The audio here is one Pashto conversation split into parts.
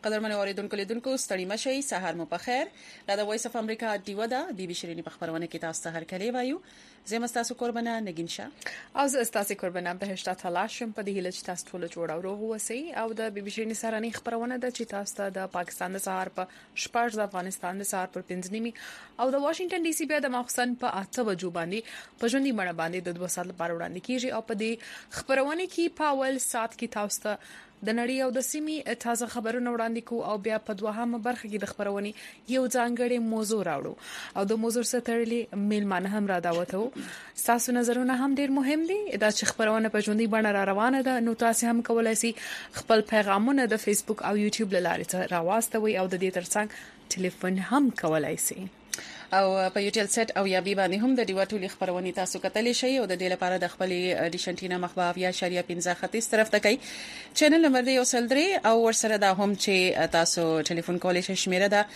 قدرمن اوریدونکو لیدونکو ستړي مشي سحر مو په خیر دا د وایس اف امریکا دیو دا بي بي شيرینی په خبرونه کې تاسو ته هر کلی وایو زم تاسو قربانه نگین شه او زه تاسو قربانه به هشته تلاشم په دې هیله چې تاسو ټول جوړ او روغ وسی او د بي بي شيرینی سره نه خبرونه د چې تاسو ته د پاکستان د سهار په شپږ د افغانستان د سهار پر 5 نیمه او د واشنگټن ډي سي بیا د مخسن په 8 بجو باندې په ژوندۍ مړه باندې د 2 ساعت لپاره وړاندې کیږي او په دې خبرونه کې په اول سات کې تاسو ته د نړۍ او د سیمې تازه خبرونه وړاندې کو او بیا په دوهمه برخه کې د خبرونې یو ځانګړی موضوع راوړو او د موضوع سره تړلې میلمانه هم را دعوتو تاسو نظرونه هم ډیر مهم دي دا چې خبرونه په ژوندۍ بڼه را روانه ده نو تاسو هم کولای شئ خپل پیغامونه د فیسبوک او یوټیوب لارې راواستوي او د دې ترڅنګ ټلیفون هم کولای شئ او په یوټیل سیټ او یا بي باندې هم د ډیوټولي خبرونه تاسو کتلی شئ او د دې لپاره د خپل ډیشنټینا مخباف یا شریعه 15 ختیځ طرف ته کوي چینل نمبر دی وسلدري او ورسره دا هم چې تاسو ټلیفون کولای شئ شمیره ده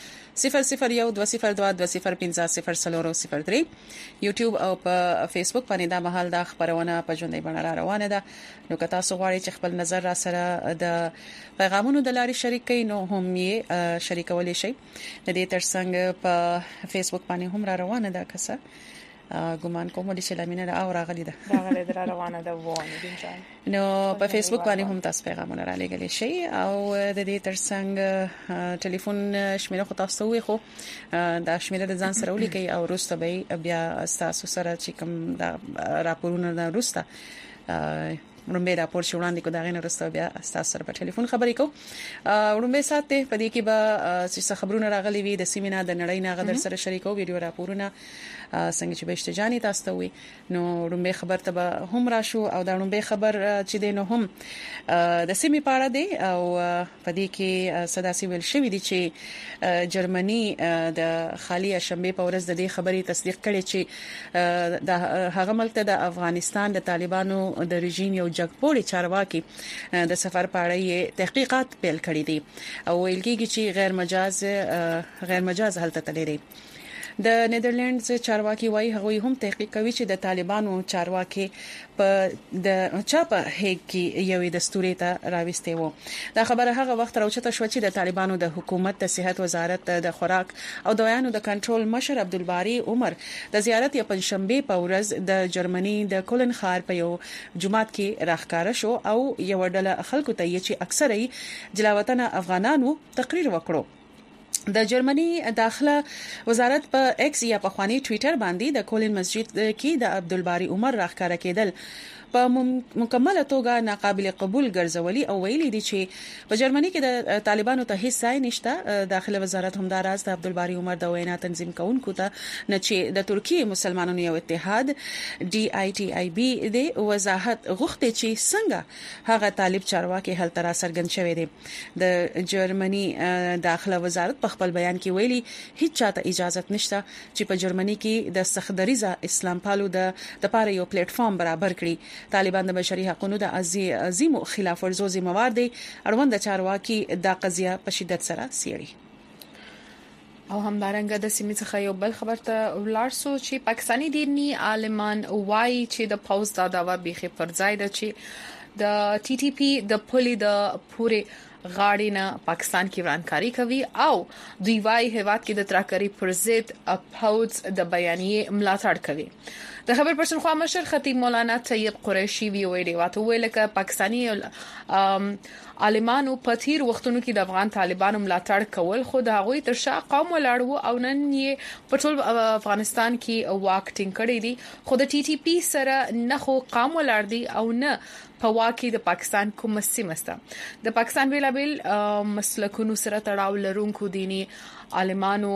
001202050003 یوټیوب او په فیسبوک باندې دا مهال د خبرونه په ژوندۍ بڼه را روانه ده نو که تاسو غواړئ چې خپل نظر را سره د پیغامونو د لارې شریک کړئ نو هم یې شریکولای شئ د دې ترڅنګ په فیسبوک باندې هم را روانه ده کسه ګومان کوم چې لامینه او راغلی ده را روانه ده وونه دي نو په فیسبوک باندې هم تاسو پیغامونه را لګلی شئ او د دې ترڅنګ ټلیفون شمیره خو تاسو وي خو دا شمیره د ځان سره ولیکي او وروسته به بیا تاسو سره چې کوم دا راپورونه نه وروسته رومبه راپور شوړاندې کو دا غنه رسته بیا تاسو سره په ټلیفون خبرې کو رومبه ساته په دې کې به څه خبرونه راغلي وي د سیمینار د نړۍ نه غدر سره شریکو ویډیو راپورونه څنګه چې بهشته جاني تاسو ته وي نو رومبه خبر ته به هم راشو او دا رومبه خبر چې دینو هم د سیمې پاړه دی او په دې کې صدا سیول شوې دي چې جرمني د خالی شنبه په ورځ د دې خبرې تصدیق کړي چې د هغه ملک ته د افغانستان د طالبانو د رژیم یو جګپوړي چارواکي د سفر په اړه تحقیقات پیل کړي دي او ویل کېږي چې غیر مجاز حالت ته لري د نیدرلندز چارواکي وايي هغه هم تحقیق کوي چې د طالبانو چارواکي په د چاپه هیګ کې یوې دستوري ته راوستي وو دا خبره هغه وخت راوچته شو چې د طالبانو د حکومت د صحت وزارت د خوراک او دویانو د کنټرول مشر عبدالباری عمر د زیارت یا پنځشنبه په ورځ د جرمني د کولن ښار په یو جمعات کې راخکاره شو او یو ډله خلکو ته چې اکثره جلاوطن افغانانو تقریر وکړو د جرمني داخله وزارت په ایکس یا په خواني ټوئیټر باندې د کولن مسجد کې د عبدالباری عمر راخکاره کېدل په مکمله توګه ناقابل قبول ګرځولي او ویلي دي چې په جرمني کې د طالبانو ته هیڅ ځای نشته داخله وزارت هم دا راز د عبدالباری عمر د وینا تنظیم کوونکو ته نه چې د ترکیه مسلمانانو یو اتحاد ډي آی ټي آی بي د وضاحت غوښتي چې څنګه هغه طالب چارواکي هل تر سرګن شوی دی د جرمني داخله وزارت په خپل بیان کې ویلي هیڅ چاته اجازه نشته چې په جرمني کې د سختدریزه اسلام پالو د لپاره یو پلیټ فارم برابر کړي طالبان د بشري حقوقو د عظیم خلاف ورزو ذمہوار دي اړوند چارواکي دا قضیه په شدت سره سیړي او همدارنګه د سیمې څخه یو بل خبر ته ولار سو چې پاکستانی دینی عالمان وایي چې د پاوز دا داوا بيخي پر ځای ده چې د ټي ټي پی د پولي د پوره غاړې نه پاکستان کې ورانکاری کوي او دوی وايي هواد کې د تراکري پر ضد پاوز د بیانیه ملاتړ کوي د خبر پښتونخوا مشر خطیب مولانا طیب قریشی ویلي واته ویل ک پاکستانی عالمانو په تیر وختونو کې د افغان طالبانو ملاتړ کول خو د هغوی تر شا قوم ولاړو او نن یې په ټول افغانستان کې واک ټینګ کړی دي خو د ټي ټي پی سره نه خو قوم ولاړ دي او نه په واکې د پاکستان کوم سیمسته د پاکستان ویلابل مسلکونو سره تړاو لرونکو دینی عالمانو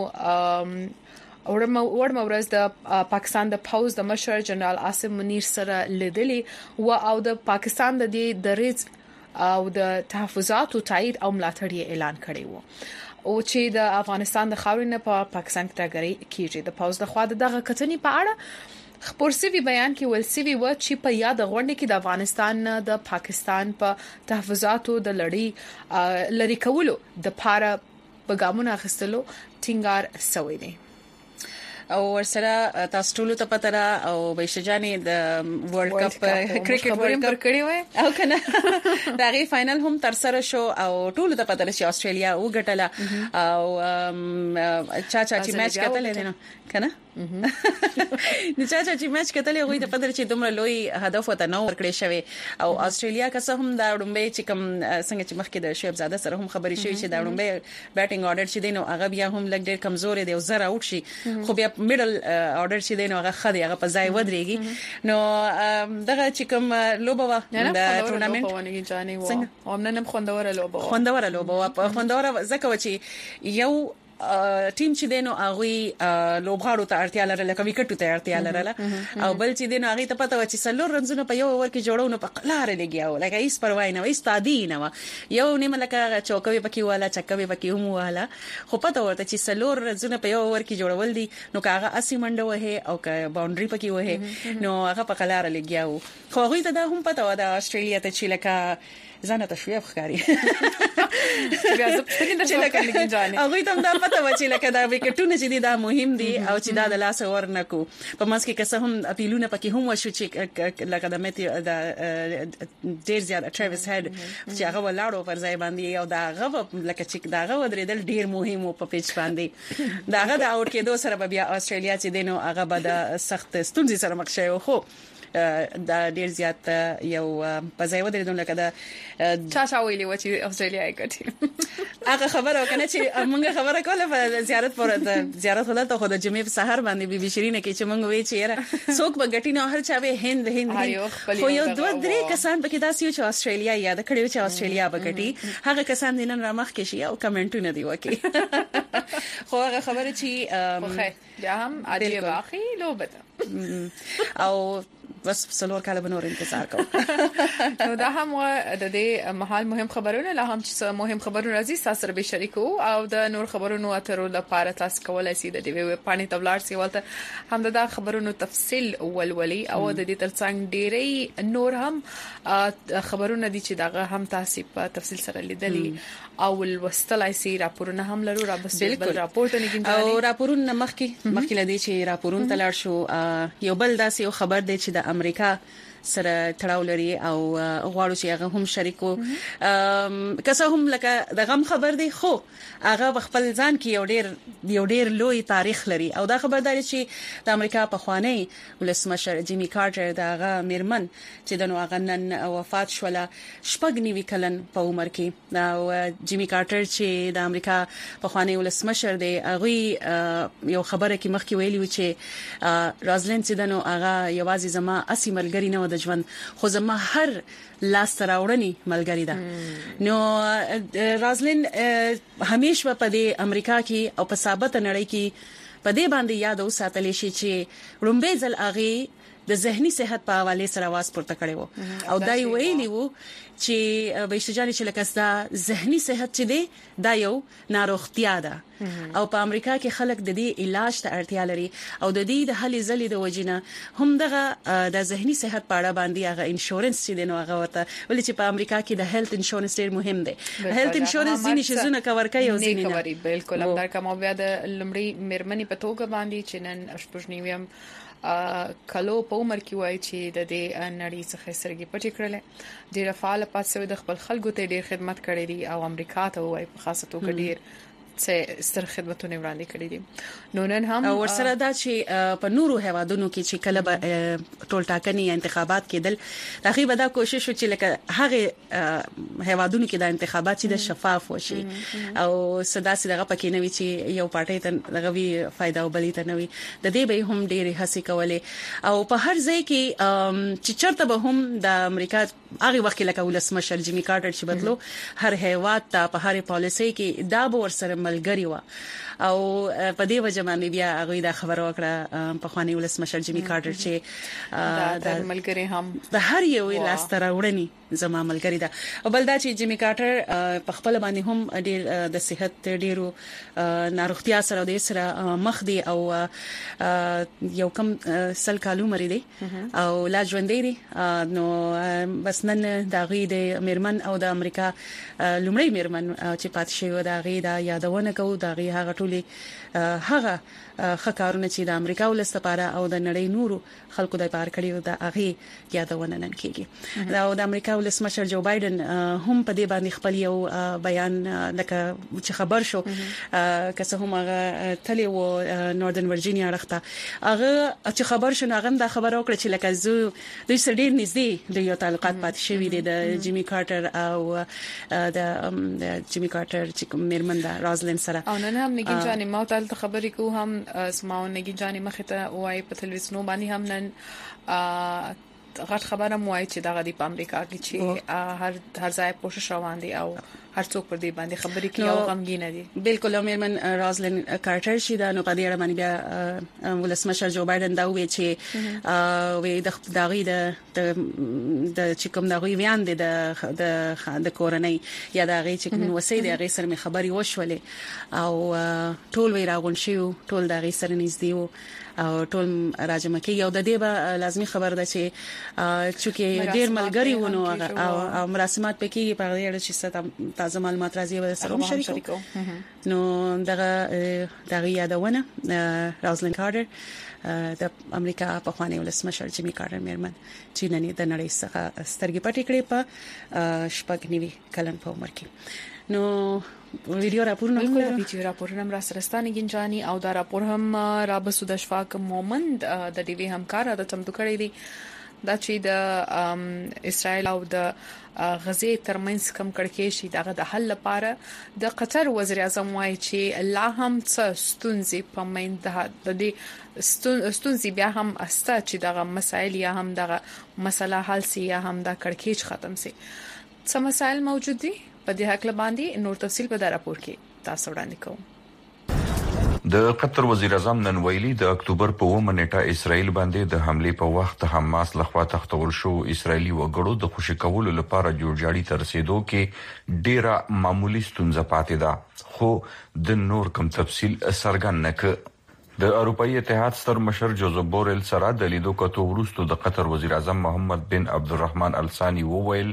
ورم ورځ د پاکستان د پاوز د مشر جنرال عاصم منیر سره لیدلی او د پاکستان د دریځ او د تحفظاتو تایید او ملاتړ اعلان کړی وو او چې د افغانستان د خاورې په پاکستان کې تاګری کیږي د پاوز د خوا دغه کتنې په اړه خبرسوي بیان کې ولسوي و چې په یاد غونډه کې د افغانستان د پاکستان په تحفظاتو د لړۍ کولو د پاره بګامونه اخیستلو ټینګار شوی دی او ورسره تاسو ټول ته پته را او بشجاني د ورلد کپ کرکټ ورلد کپ کړی وای او کنه دغه فائنل هم تر سره شو او ټول ته پته چې استرالیا وګټله او چې میچ کتل دي نو کنه نو چې میچ کتل غوي ته پته چې دومره لوی هدف وته نو ورکړی شوی او استرالیا که څه هم دا وړمبه چې کوم څنګه چې مخکې د شعیب زاده سره هم خبري شوی چې دا وړمبه بیټینګ آرډر چې دینو هغه بیا هم لګ ډیر کمزور دی او زره اوټ شي خو بیا میډل آرډر چې دینو هغه خدي هغه په ځای ودرېږي نو دغه چې کوم لوبه د ټورنمنت څنګه هم خوندوره لوبه زکه چې یو ټیم چې دینو هغه لوبغاړو ته اړتیا لرله لکه وکټو ته اړتیا لرله او بل چې دینو هغه ته پته و چې سلور رنزونه په یو اور کې جوړونه په قلار لګیاو لکه هیڅ پروا نه وي ستادي نه و یو نیمه لکه چوکوي پکې والا چکوي پکې هم والا خو پته ورته چې سلور رنزونه په یو اور کې جوړول دي نو کاغه 80 منډه وه او که باونډري پکې وه نو هغه په قلار لګیاو خو هغه ته دا هم پته و د استرالیا ته چې لکه ځانه تشویق ښکاری بیا زه پښتنه درته کوم ځانه هغه ته دا پته و چې لکه دا وکټونه چې دا مهم دي او چې دا د لاس ورنکو په منځ کې که هم اپیلونه پکې هم وشو چې لکه د متي د ډیر زیات ټریویس هډ چې هغه ولاړو پر ځای باندې او دا هغه لکه چې دا هغه ودرېدل ډیر مهم په پیچ باندې دا هغه د اوټ کېدو سره بیا استرالیا چې دینو هغه به د سخت ستونزې سره مخ شوی خو دا ډیر زیات یو په ځای ودرېدل لکه دا چا ویلی و چې استرالیا یې ګټي هغه خبره وکنه چې موږ خبره کوله په زیارت پر زیارت خلته خو د جمعې په سحر باندې بي بي شيرینه کې چې موږ وی چې یاره څوک به ګټي نه هر چا به هند خو یو دوه درې کسان پکې داسې چې استرالیا یاد کړو چې استرالیا به ګټي هغه کسان دینن را مخ کې شي او کمنټونه دی وکي خو هغه خبره چې خو بیا هم عجیب اخی لوبته او بس څلور کاله به نور انتظار کوم نو دا هم د دې محل مهم خبرونه لا هم چې مهم خبرونه راځي تاسو سره به شریکو او د نور خبرونو اترو لپاره تاسو کولای شئ د دې ویب پاڼې تبلار سی ولته هم د خبرونو تفصیل ولولي او د دې ترڅنګ ډېری نور هم خبرونه دي چې دغه هم تاسو په تفصیل سره لیدلي او ولوستلای شئ راپورونه هم لرو را بس بل راپورټ نه کیږي او راپورونه مخکې لدی چې راپورونه تلل شو یو بل داسې یو خبر دی چې د امریکا سره تړاو لري او غواړو چې هغه هم شریکو که څه هم لکه د غم خبر دی خو هغه خپل ځان کې یو ډیر لوی تاریخ لري او دا خبرداري چې د امریکا په خوانی ولسمشر جیمی کارټر دغه میرمن چې د نو غنن وفات شوله شپږ نیوي کلن په عمر کې او جیمی کارټر چې د امریکا په خوانی ولسمشر دی هغه یو خبره کې مخکې ویلی و چې رازلند چې د نو هغه یوازې زما 80 ملګری نه د ژوند خو زما هر لاس تراوړنی ملګری ده نو رازلین همیشه په دې امریکا کې او په ثابت نړۍ کې په دې باندې یاد اوساتلی شي چې رومبه ځل اغي د ذهني صحت په حواله سره واس پورته کړي وو او دا ویلی وو چې بهشتجاني چې لکه دا ذهني صحت چې دی دا یو ناروغتیا ده او په امریکا کې خلک د دې علاج ته اړتیا لري او د دې د هلي ځلې د وجنه هم دغه د ذهني صحت په اړه باندې هغه انشورنس چې دنو هغه ورته ولې چې په امریکا کې د هیلث انشورنس ډیر مهم دی هیلث انشورنس ځینې شزونه کور کوي او ځینې نه کوي بالکل هم دا کوم بیا د لمړی مرمنې په توګه باندې چې نن شپږنیویم کلو په عمر کې وای چې د دې نړۍ څخه سرګي پټی کړل ډیر فعال پاتې د خپل خلکو ته ډیر خدمت کړې دي او امریکا ته وای په خاصه توګه ډیر ستر خدمتونه وړاندې کړې دي نو نن هم ورسره دا چې په نورو هوادونو کې چې کله به ټول ټاکنې انتخابات کېدل تقریبا دا کوشش چې لکه هغه هوادونو کې د انتخابات چې د شفاف وشي او صدا سي دغه پکې نوي چې یو پارټي ته دغه وی فائدہ او بلی ته نوي د دې به هم ډېری هڅې کولې او په هر ځای کې چې چرته به هم د امریکا هغه وخت لکه ولسمشر جیمی کارټر چې بدلو هر هیواد ته په هر پالیسي کې دا به ورسره ملګری و او په دې وجه باندې بیا هغه دا خبره وکړه په خواني ولسمشر جیمی کارټر چې دا ملګری هم د هر یو لاس تر وړنی زما ملګری ده. او بل دا چې جیمی کارټر په خپل باندې هم ډیر د صحت ډیرو ناروغتیا سره د سره مخ دی او یو کم سل کالو مری دی او لا ژوندې دی. نو بس نن دا غي د میرمن او د امریکا لومړی میرمن چې پات شوی دا غي دا یادونه کوي دا غي هغه ټولي هغه خکارونه چې د امریکا ولست لپاره او د نړۍ نورو خلکو د پار کړیو دا هغه یادونه نن کیږي. دا د امریکا ولسمشر جو بایدن هم په دې باندې خپل یو بیان لکه چې خبر شو که څه هم هغه تلی و نوردن ورجینیا راخته هغه چې خبر شو هغه دا خبر وکړه چې لکه زه د سړي نږدې د یو تعلقات پات شوی دی د جیمی کارټر او د جیمی کارټر چې میرمن دا رازلین سره او نن هم نګین جانې ما ته خبرې کو هم سماو نګین جانې مخه ته وای په تلویزیون باندې هم نن غټ خبره موای چې دغه د امریکا کې چې هر ځای کوشش روان دي او هر څوک پر دې باندې خبرې کوي او غمګین دي. بالکل میرمن رازلین کارټر شي دا نو په دې اړه باندې بیا ولسمشر جو بایدن دا وی چې وی د دغه د چې کوم دغه ویان دي د کورنۍ یا دغه چې کوم وسې د هغه سره مې خبري وشولې او ټول وی راغون شي ټول دغه سره نږدې او ټول راجمه کې یو د دې به لازمي خبر ده چې ډیر ملګری ونه او مراسمات پکې په اړه چې تازه معلومات راځي به سره شریکو. نو دغه یادونه رازلین کارټر د امریکا په خواني ولسمشر جیمی کارټر میرمن چې نن د نړۍ څخه سترګې پټې کړې په شپږ نیوي کلن په عمر کې. نو ویډیو راپورونه را سرستانه گنجانی او دا راپور هم را بسود اشفاق مومند د ډي وی همکار د چمتو کړی دی دا چې د اسرائیل او د غزې ترمنځ کم کړکېشي دغه د حل لپاره د قطر وزیر اعظم وايي چې الله هم څه ستونزې په مینده د دې ستونزې بیا هم استه چې دغه مسایل یا هم دغه مسله حل سي یا هم د کړکېچ ختم سي. څه مسایل موجود دي په دې حق باندې نور تفصیل په دا راپور کې تاسو وړاندې کوم. د قطر وزیر اعظم نن ویلي د اکتوبر په 1 نیټه اسرائیل باندې د حمله په وخت حماس لخوا تختول شو اسرایلی وګړو د خوشی کولو لپاره جوړجاړي تر رسیدو کې ډیره معمولی ستونزه پاتې ده خو د نور کوم تفصیل سرګن نک. د اروپאי اتحاد ستر مشر جوزف بورل سره د لیدو کتو ورستو د قطر وزیر اعظم محمد بن عبدالرحمن الثانی وویل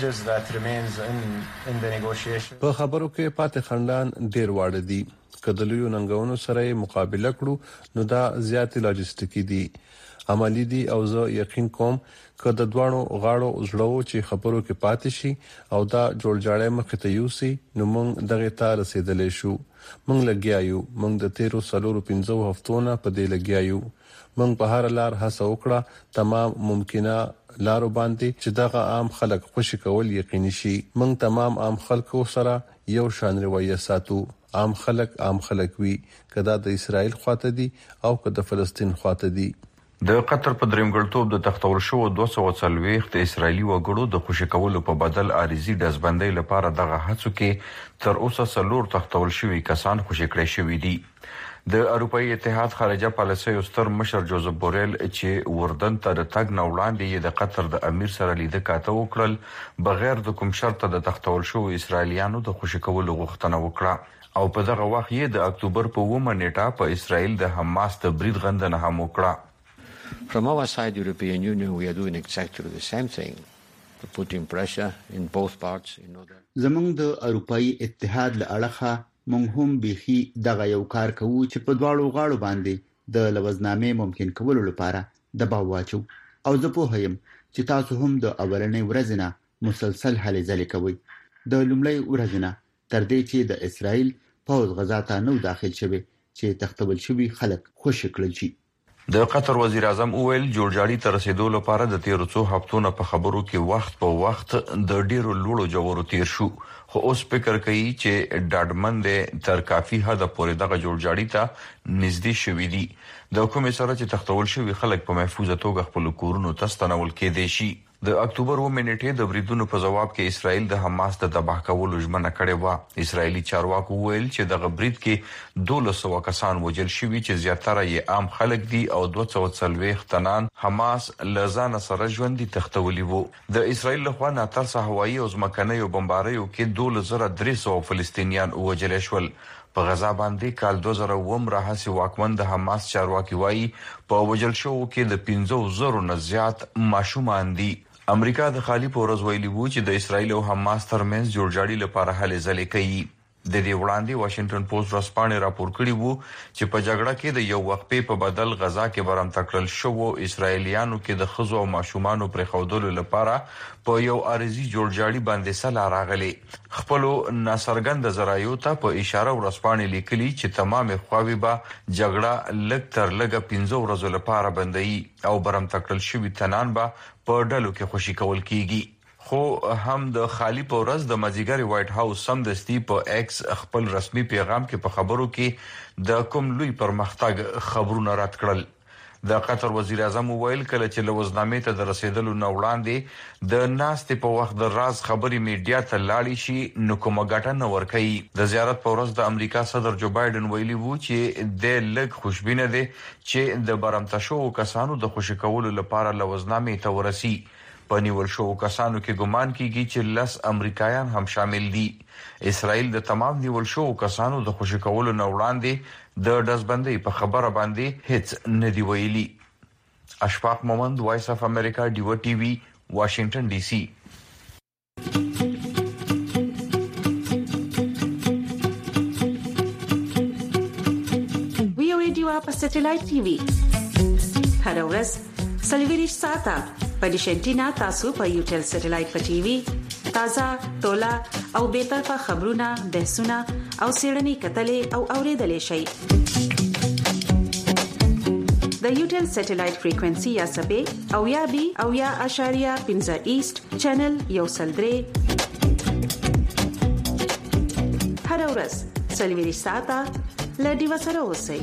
په خبرو کې پاتې خندان ډیر واړه دي کدلوی ننګونو سره مقابله کړو نو دا زیاتې لاجستیکي دي عملی دي او زه یقین کوم که د دوانو غاړو زړو چې خبرو کې پاتې شي او دا جوړجاړی مخ ته یوسي نو موږ دغه ته رسیدلې شو. موږ لګیایو موږ د 13-15 هفتونه په دې لګیایو موږ په هر لار هڅه وکړه تمام ممکنه لارو باندې چې دغه عام خلک خوشی کول یقیني شي. موږ تمام عام خلکو سره یو شان رویه ساتو عام خلک وي کدا د اسرائیل خواته دي او کدا فلسطین خواته دي. د قطر په درېمګړتوب د تختول شو 240 د اسرایلی وګړو د خوشی کولو په بدل عارضی دزبندۍ لپاره دغه هڅو کې تر اوسه سلور تختول شوی کسان خوشی کړی شوی دي. د اروپאי اتحاد خارجه پالیسي ستر مشر جوزف بورل چې وردن ته د تګ نه وړاندې د قطر د امیر سره لیدل کاته وکړل بغیر د کوم شرط د تختول شو اسرایلیانو د خوشی کولو غوښتنه وکړه او په دغه وخت یې د اکتوبر په 1 نیټه په اسرائیل د حماس د برید غندنه هم وکړه. From our side, the European Union, we are doing exactly the same thing, putting pressure in both parts in order. زمونږ د اروپאי اتحاد له اړخه مونږ هم بيخي دغه یو کار کوو چې په دواړو غاړو باندې د لوزنامې ممکن کولو لپاره دباو واچو او زه پوهیم چې تاسو هم د اولنې ورځې نه مسلسل هلې ځلې کوئ. د لومړۍ ورځې نه تر دې چې د اسرائیل پوځ غزا ته نو داخل شوی چې تختول شوی خلک خوشی کړل شي. د قطر وزیر اعظم اویل جوړجاړي تر رسیدو لپاره د 13 هفتونو په خبرو کې وخت په وخت د ډیرو لوړو جوړو تیر شو خو اوس فکر کوي چې ډاډمند تر کافي حد پورې دغه جوړجاړي ته نږدې شوی دی. د حکومت سره چې تختول شوی خلک په محفوظه توګه خپل کورونو ته ستنول کېدي شي. د اکتوبر 9 نیټې د بریدونو په جواب کې اسرائیل د حماس د تباه کولو ژمنه کړې و. اسرایلی چارواکو ویل چې د برید کې 1200 کسان وژل شوي چې زیاتره یې عام خلک دي او 240 تنان حماس لزان سره ژوندۍ تختولي وو. د اسرایل لخوا ناترسه هوایي او ځمکنیو بمباریو کې 2300 فلسطینیان وژل شول. په غزا باندې کال 2000 راهسي واکمن د حماس چارواکي وایي په وژل شو کې د 500 نه زیات ماشومان دي. امریکا د خالی پورز ویلي وو چې د اسرایل او حماس ترمنځ جوړجاړي لپاره هلې ځلې کوي. د دې وړاندې واشنگټن پوسټ ورځپاڼې راپور کړی وو چې په جګړه کې د یو وقفې په بدل غزا کې برم تکړل شو. اسرایلیانو کې د خزو او ماشومانو پر خوندولو لپاره په یو عارضی جوړجاړي باندې سلا راغلي. خپل ناصرګند زرایو ته په اشاره ورځپاڼې لیکلي چې تمامه خواوی به جګړه لږ تر لږه 15 ورځې لپاره بندي او برم تکړل شوی تنان به په ډلو کې خوشي کول کیږي. خو هم د خالی پورز د مازیګر وایټ هاوس سمدستي په ایکس خپل رسمي پیغام کې په خبرو کې د کوم لوی پرمختګ خبرونه رات کړل. د قطر وزیر اعظم ویل کله چې لوزنامې ته د رسیدلو نو وړاندې د ناستې په وخت د راز خبري میډیا ته لاړی شي نو کومه ګټه نه ورکوي. د زیارت په ورځ د امریکا صدر جو بایدن ویلي وو چې د لږ خوشبینه دي چې د برمته شو کسانو د خوشی کولو لپاره لوزنامې ته ورسي. په نیول شو کسانو کې ګمان کیږي چې 10 امریکایان هم شامل دي. اسرائیل د تمام نیول شو کسانو د خوشی کولو نه وړاندې د دزبندۍ په خبره باندې هیڅ نه دی ویلي. اشفاق مومند، وایس اف امریکا، ډیو ټي وي، واشنگټن ډي سي. وی ریډیو په سټلایټ ټي وي هر ورځ سلویریش ساته په ډیشنټینا تاسو په یوټل سټلایټ په ټي وي تازه تولا او به طرفه خبرونه بحثونه او سیړنی کتلې او اوریدلې شي. د یوټل سټلایټ فریکوئنسي یا سبې او یا بي او یا اشاریه 15 ایست چینل یو سلدري هر ورځ سلویریش ساته لډي وسره اوسئ.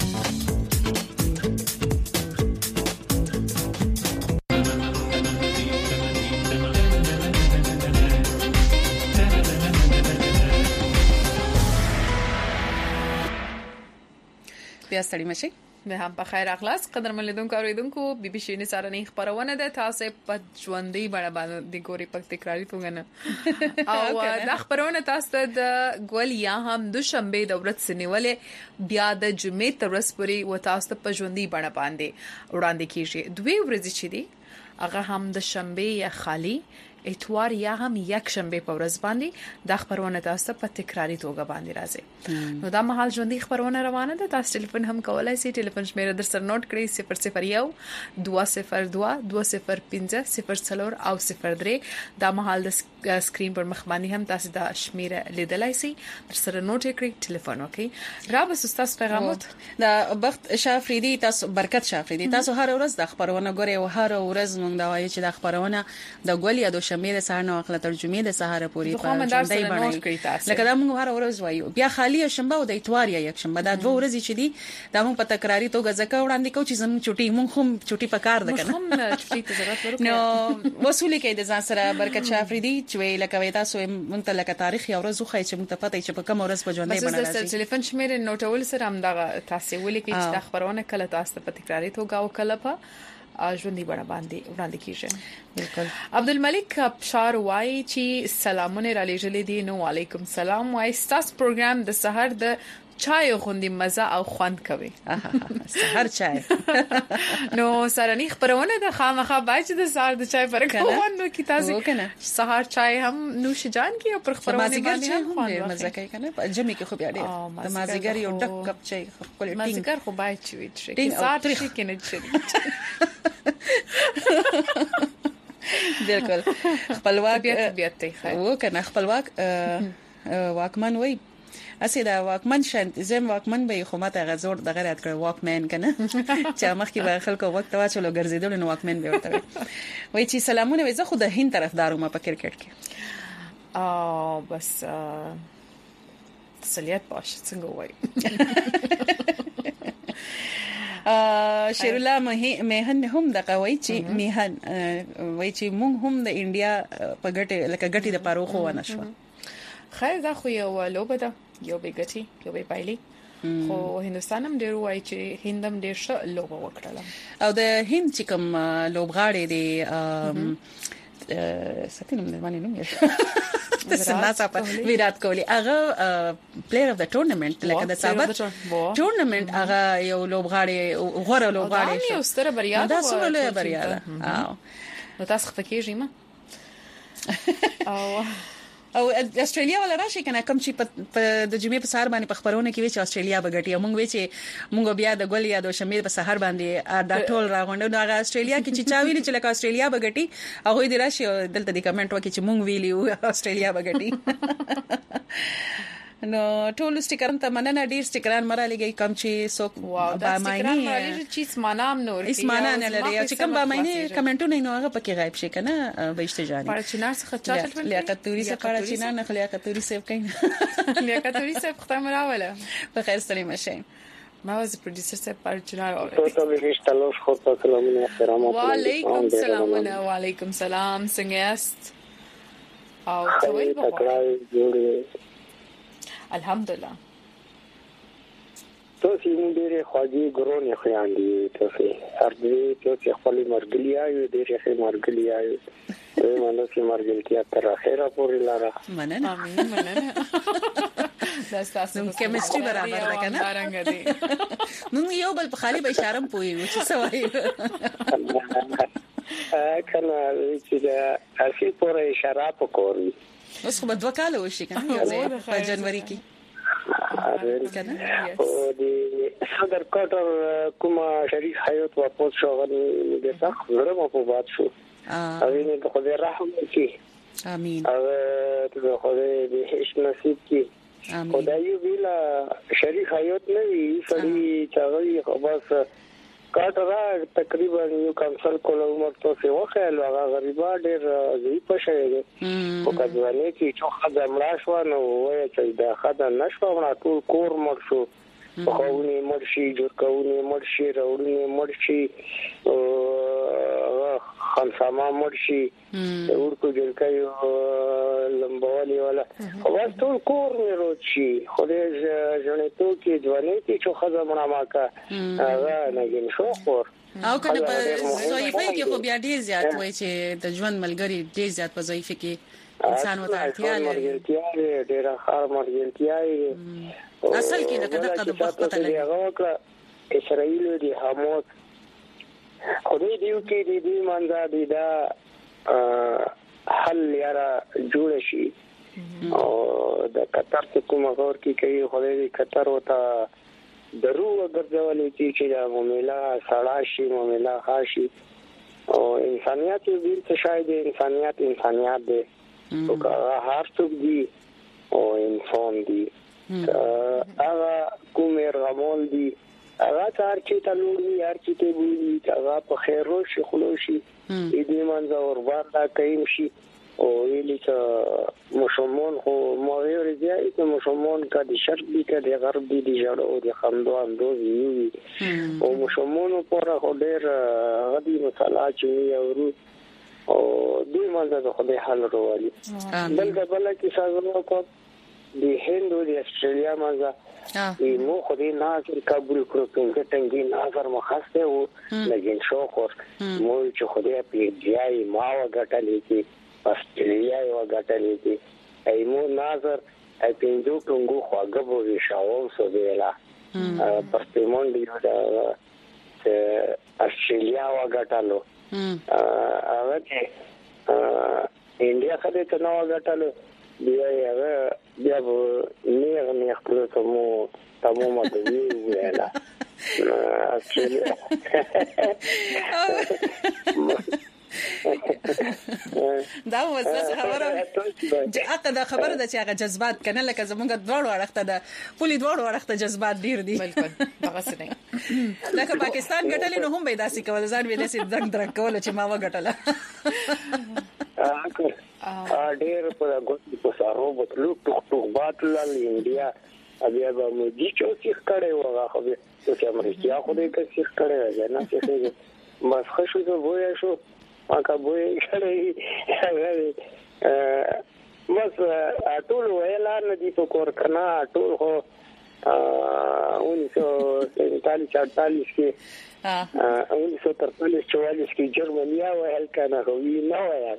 بیا ستړي مشي. به هم په خیر اخلاص قدر ملیدونکو اوریدونکو بي بي سي نسارنی خبرونه ده تاسو په ژوندۍ بڼه باندې ګوري په تکراری توګه او د خبرونه تاسو د ګول یا هم د شنبه د ورځ سنیولې بیا د جمعې تر ورځې پورې و تاسو په ژوندۍ بڼه باندې وړاندې کیږي. دوی ورځې چې دي هغه هم د شنبه یا خالی اتوار یا هم یک شنبه په ورځ باندې د خبرونه تاسو په تکراری توګه باندې راځي. نو دا مهال ژوندۍ خبرونه روانه ده. تاسو ټلیفون هم کولای شئ. ټلیفون شمیره در سره نوٹ کړئ 001 202 205 04 او 03. دا مهال د سکرین پر مخ باندې هم تاسو دا شمیره لیدلای شئ. در سره نوٹ کړئ ټلیفون وکي. را به تاسو پیغامات دا وخت شافریدي تاسو برکت شافریدي تاسو هر ورځ د خبرونه ګوري او هر ورځ موږ دا وایي چې د خبرونه د ګول یا د شمیر سهار نو خپل ترجمه د سهار پوری په ژوندۍ باندې لکه دا موږ هر ورځ وایو. بیا خالی شنبه او د اتوار یا یک شنبه دا دوه ورځې چې دي دا موږ په تکراری توګه ځکه وړاندې کوو چې زموږ چټي موږ هم چټي پکار ده کنه هم چټي ته ضرورت ورکړو نو وصولي کې د ځان سره برکت شافریدي چې لکه تاسو موږ ته لکه تاریخ یو ورځ خو چې موږ ته پته چې په کوم ورځ په ژوندۍ باندې راځي. بس ټلیفون شمیره نوټول سره هم دا تاسو ولې کې چې خبرونه کله تاسو په تکراری توګه او کله په ژوندۍ بڼه باندې وړاندې کیږي. بالکل. عبدالملک ابشار وای چې سلامونه را لېږلې دي. نو وعلیکم سلام. وای ستاسو پروګرام د سحر د چای خوندې مزه او خوند کوي. سحر چای نو سرنی خبرونه د خامخا باج د سحر د چای پر کوونه کی تاسو سحر چای هم نوش جان کی او پر خبرونه باندې هم خوند مزه کوي کنه جمعې کې خو بیا ډېر د مازیګر یو ډک کپ چای خپل ټینګ مازیګر خو باید چوي چې سحر شي کنه چې بالکل خپلواک بیاته خیر و کنه خپلواک واکمن وای اسی دا واکمن شنت زم واکمن به خو ماته غزور دغه رات کړ واکمن کنه چې مخکې به خلکو وخت واچلو ګرځیدل نو واکمن به وته وای چې سلامونه زه خو د هند طرفدارو ما په کرکټ کې بس تسلیت باشه څنګه وای شیر الله مهن هم د قوي چې مهن وای چې مونږ هم د انډیا په ګټه لکه ګټي د پاروخو ونه شو. خیر دا خو یو لوبه ده، یو به ګټي یو به پایلي. خو هندستان هم ډیر وای چې هندم ډیر ښه لوبه وکړه. او د هند چې کوم لوبغاړي دي ستینم د باندې نوم یې ویرات کوهلی هغه پلیئر اف د ټورنمنت لکه د سابق ټورنمنت هغه یو لوبغاړي غوړه لوبغاړي شو. دا یو ستره بریا ده. دا څومره لویه بریا ده. نو تاسو خفکیږئ ما او استرالیا ولا راشي کنه کوم چې په د جمعې په سهار باندې په خبرونه کې وی چې استرالیا بغټي مونږ وی چې مونږ بیا د ګول یا د شمیر په سهار باندې دا ټول راغونډو نو هغه استرالیا کې چې چا ویلي چې لکه استرالیا بغټي هغه دې راشي دلته د کمنټ وکړي چې مونږ ویلی او استرالیا بغټي. نو ټول سټیکران ته مننه، ډیر سټیکران مرالېږي کم چې څوک با معنی چې مانام نور هیڅ معنا نه لري چې کوم با معنی کمنټونه نو هغه پکې غایب شي کنه به اشتجاري پر چینار څخه چاټل لیاقت توري څخه پر چینار نه لیاقت توري سیب کین لیاقت توري سیب ختم راوله په خیر سلام شه. ما was the producer سیب پر چینار تو بهشتلوش خو سلام احترام. وعلیکم السلام وعلیکم السلام څنګه یاست؟ او څوی په الحمدلله تو سیمون ډېر خواږي ګرونې خیاندي ته هر دې ته خپل مرګلي آیو ډېر ښه مرګلي آیو ته مانه چې مرګلتیا تر اخره پورې لاره. مننه امين مننه. دا تاسو کیمستري برابر ده کنه څنګه دي نو یو بل په خالي به اشاره پوي چې سوای کنه چې دا اسی پورې اشاره پکوري. اوس خو بدو کال وشي کنه په جنوري کې کنه او د صدر کاټر کومه شریف حیات واپس شو غوړي د تخ زره مو په باد شو. اوینه د خدای رحم وکړي. امين. او ته خدای دې هیڅ نصیب کړي. امين. خدای ویلا شریف حیات نه وی سړي چاغي خلاص کاټر تقریبا یو کمسل کول عمر ته څه وخت هغه غریبا ډېر زی په شوی دی. او کله چې څوخه مړ شو نو وای چې دا خدای نشو غنا ټول کور مړ شو. خوونی مرشي جوړکونی مرشي راوړنی مرشي خمسما مرشي ورکو جوړکایو لمبوالي ولا واس ټول کور مې روچي خدای ځنه ته کې ځواني کې چې خزه مړه ماکا هغه نه شو خور او کنه په ضعیفه کې خو بیا ډیر زیات وای چې د ژوند ملګری ډیر زیات په ضعیفه کې انسان وته اړتیا لري. ډیر خار مرګتیاي اصل کې دغه د وخت ته لګي هغه اسرائیل دی حماس خدای دیو کې دی منځه دی دا حل یاره جوړ شي. او د قطر ته کوم غور کې کوي خدای دی قطر وته درو ګرځولې چې دا معاملہ سړا شي معاملہ خاصي او انسانيت دې څه شاید انسانيت دی او هر څوک دی او انسان دی هغه کومه رمول دی هغه تر چې تلوري هر چې ته وی هغه په خیر او شي خلوشي دې منځ اور وردا کایم شي او ویلي چې مسلمان خو مغیر دی چې مسلمان کا د شرق دی کا د غرب دی دی جوړ او د خندو اندوز وی او مسلمان په هغه ډېر غدي مصالحه چې اورو او دې منځ د خدای حل وروالي. بل د بل کې سازونه کو د هند او د استرالیا منځ نو خدای ناظر قبول کړو څنګه څنګه ناظر مخاسته او لګین شو خو مو چې خدای په ځای ما وګټلې کې استرالیا وګټلې کې ایمو ناظر اپینځو ټنګو خواګه بو شاو سو ویلا پرتمون دی دا استرالیا وګټلو هغه چې انډیا خدای ته نو وګټلو بیا نه خپل تمو ماده ویلا استرالیا دا وسه خبره دا خبره ده چې هغه جذبات کنه لکه زمونږ دوړ ورخته ده پولی دوړ ورخته جذبات ډیر دي. بالکل هغه څه نه لکه پاکستان ګټلې نو هم به داسې کول ځان ویني سي دنګ درک کول چې ما وګټله ډېر په غوښتنه په سارو بوتلو ټوک باتل انډیا بیا به مودي چوسیخ کړي وغه خو چې امریکا خو دې کې سیخ کړي نه چې بس خوشو ته وای شو ماکه وای کړي بس ټول ویلا نه دي په کور کنه ټول هو 1943 کې 1943 کې جرمنیا وهل کنه خو نه وایي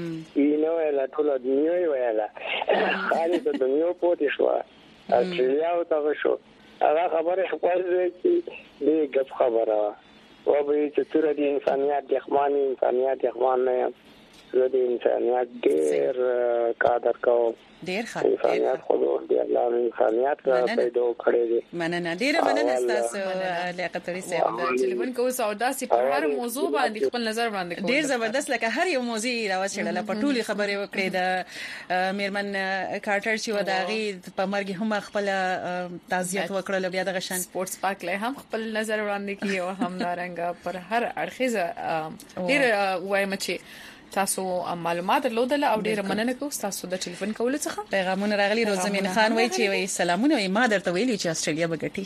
نو لا ټول دنیا ویلا خالي د دنیا پوتې شو استرالیا او تاسو شو هغه خبره خپل چې دې غف خبره او به چې تر دې انسانيت د ښماني انسانيت ښمان نه د انسانيت ډېر قدر کو ډېر ښه انسانيت خو دې الله انسانيت پیدا کړی دی مننه ډېر مننه تاسو لیاقتري صاحب ټلیفون کوو سودا سي په هر موضوع باندې خپل نظر وړاندې کوو ډېر زبردست لکه هر یو موضوع راوچړل په ټولي خبرې وکړې د میرمن کارټر چې وداغي په مرګ هم خپل تعزیت وکړل بیا د غشن سپورتس پارک له هم خپل نظر وړاندې کیو هم دارنګ پر هر اړخیزه ډېر وایم چې تاسو معلومات درلودل او ډیره مننه کوم تاسو د ټلیفون کول څخه پیغامونه راغلي روزمین خان وای چې وای سلامونه ما درته ویلي چې استرالیا بغټي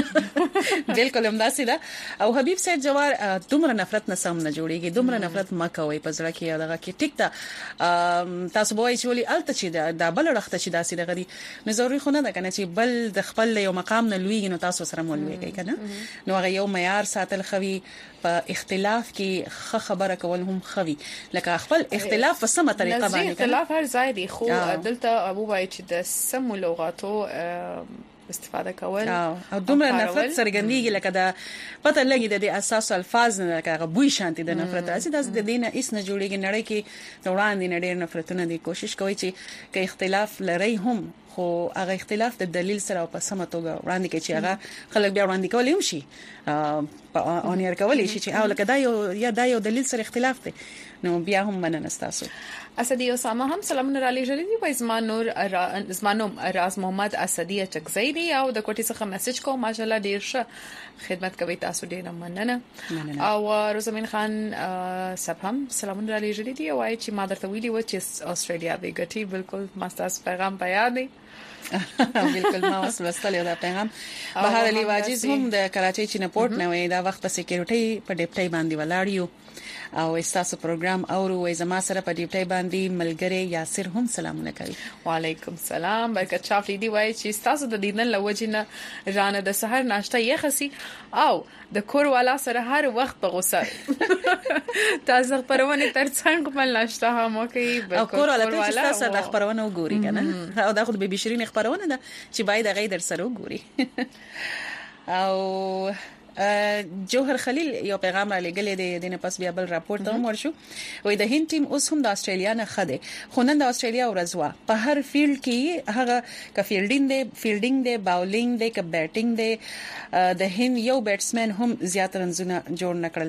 بالکل همداسې ده او حبیب صاحب جوار دومره نفرت نه سم نه جوړيږي دومره نفرت ما کوي په ځړه کې دغه کې ټیک ته تاسو وای چې ولي الته چې دا بل رخته چې داسې دغه دي نو ضروري خو نه ده کنه چې بل د خپل یو مقام نه لوي نو تاسو سره مولوي کوي کنه نو هغه یو معیار ساتل خوي په اختلاف کې خبره کول هم خوي لکه خپل اختلاف په سمه طریقه باندې اختلاف هر ځای دی خو دلته ابو وای چې د سم لغاتو استفاده کول او دومره نفرت سرګندېږي لکه دا پته لګي د اساس الفاظ نه لکه بوی شانتي د نفرت اسې د دینه اس نه جوړيږي نړۍ کې وړاندې نړۍ نفرتونه دي کوشش کوي چې اختلاف لري هم خو هغه اختلاف د دلیل سره او په سمه توګه وړاندې کوي چې هغه خلک بیا وړاندې کول هم شي په اونیر کولای شي چې او لکه دا یو دلیل سره اختلاف دی نو بیا هم مننه تاسو اسدی اسامه هم سلامونه را لېږلي دي زمانو راز محمد اسدی چکزیدی او د کوټې څخه میسج کوم ماشاءالله ډیر ښه خدمت کوي تاسو ډیر مننه او روزمین خان صاحب هم سلامونه را لېږلي دي او وايي چې ما درته ویلي و چې استرالیا به ګټي بالکل ماستاس پیغام پیا دی بالکل ما وسلستل دا پیغام بهر علی واجز هم د کراچۍ چینه پورت نه وي دا وخت په سکیورټي په ډیپټي باندې ولاړیو او استاسو پروګرام اورو وې زما سره په ډیپټي باندې ملګری یاسر هم سلامونه کوي وعلیکم السلام برکت چافلی دی وای چې استاسو د دینن لوجنه رانه د سحر ناشته یې خسي او د کور والا سره هر وخت په غوسه تاسو خبرونه ترڅنګ خپل ناشته هم کوي او کور والا تاسو د خبرونه وګوري کنه او دا خو به بشرین خبرونه ده چې باید غیر سره وګوري او جوهر خلیل یو پیغام را لګلې دی دنه پس بیا بل راپورټ ته ورشو وې د هند ټیم اوس هم د استرالیا نه خده خو نن د استرالیا ورځوا په هر فیلډ کې هغه ک فیلډینګ دی باولینګ دی ک بیټینګ دی د هند یو بیټسمن هم زیات رنزونه جوړ نکړل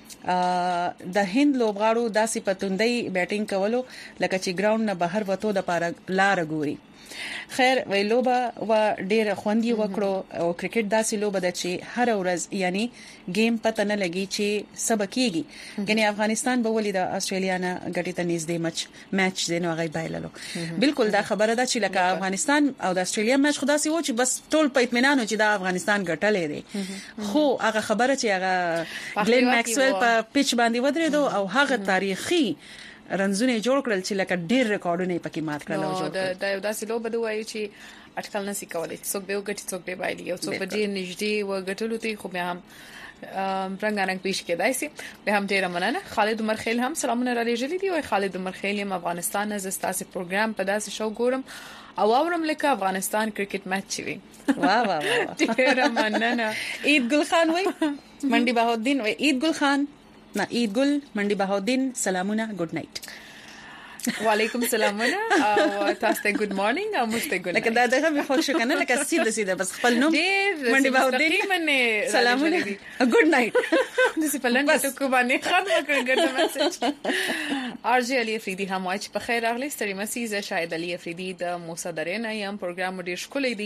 د هند لوبغاړو داسې پتوندۍ بیټینګ کولو لکه چې ګراوند نه بهر وته د پاره لار ګوري خیر ویلوبا و ډیر خوندي وکړو او کرکټ داسې لوبه ده چې هر ورځ یعنی گیم پته نه لګي چې سبا کیږي یعنی افغانستان به ولې د استرالیا نه ګټي ته نږدې میچ زینو غي بایللو بالکل دا خبره ده چې لکه افغانستان او د استرالیا میچ خدا سي و چې بس ټول په اطمینان چې دا افغانستان ګټلې دي خو هغه خبره چې هغه ګلین میکسویل په پیچ باندې ودرېدو او هغه تاریخي رنزونه جوړ کړل چې لکه ډېر ریکارډونه پکې مات کړل او دا یو داسې لوبه دی وایي چې اټکل نسی کولای څوک به وګټي څوک به بایلي او څوک به ډېر نږدې وګټلو ته خو بیا هم رنگارنګ پیش کېدای شي به هم ډیر مننه خالد عمر خیل هم سلامونه را لېږلي دي او خالد عمر خیل هم افغانستان از تاسو پروګرام په داسې شو ګورم او اورم لکه افغانستان کرکټ میچ وي واه ډیر مننه عید ګل خان وای منډي بهاودین وای عید ګل خان نه عید ګل منډي بهاودین سلامونه ګډ نایټ وعلیکم السلام او تاسو ته ګډ مارنینګ او مست ګډ لکه دا دغه به خوښ کنه لکه سیده بس خپل نوم منډي بهاودین سلامونه ګډ نایټ د سپلن ټکو باندې خط وکړ ګډ میسج ارجی علي افریدي هم وايي په خیر اغلی ستړي مسیزه شاهد علي افریدي د موسی درې نه یم پروګرام ډیر ښکلی دی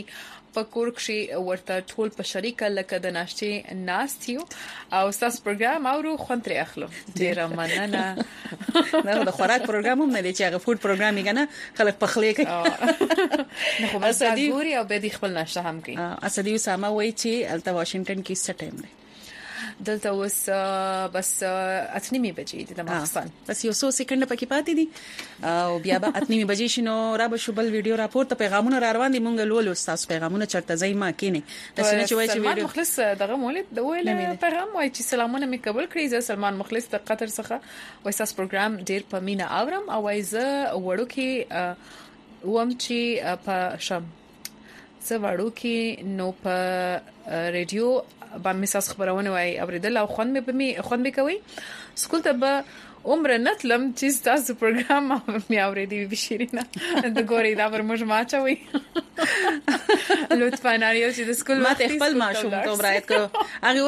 پکور کې ورته ټول په شریکه لکه د ناشتي ناستیو او تاسو پروګرام اورو خوند لري اخلو ډیر مننه دا د خوراک پروګرام هم نه دی چې هغه فود پروګرام یې کنه خلک پخلي کوي نه خو بس ګوري او به د خپل ناشته هم کوي اسدی اسامه وایي چې الته واشنگټن کې څه ټایم دی دلته اوس بس اتنیمه بجې د ماخستان بس یو څو سکند پکې پاتې دي او بیا به اتنیمه بجې شنو را به شوبل ویډیو راپور ته پیغامونه را روان دي مونږ لولو تاسو پیغامونه چرته ځای ما کینی د سینې چې وایي چې سلمان مخلص دغه مولد د ویل پیغام وایي چې سلامونه مې قبول کړی زه سلمان مخلص د قطر څخه وایي تاسو پروګرام ډیر په مینا اورم او وایي زه وړو کې وم چې په شم زه وړو کې نو په ریډیو باندې مساس خبرونه وای اوریدل او خوند به کوي سکول ته به عمر نتلم چې تاسو پروګرام مې اوریدي بشیرینا د ګوري دا پر موږ ماچوي لطفا اړیو چې د سکول ما ته خپل ماشوم ته برایت کو هغه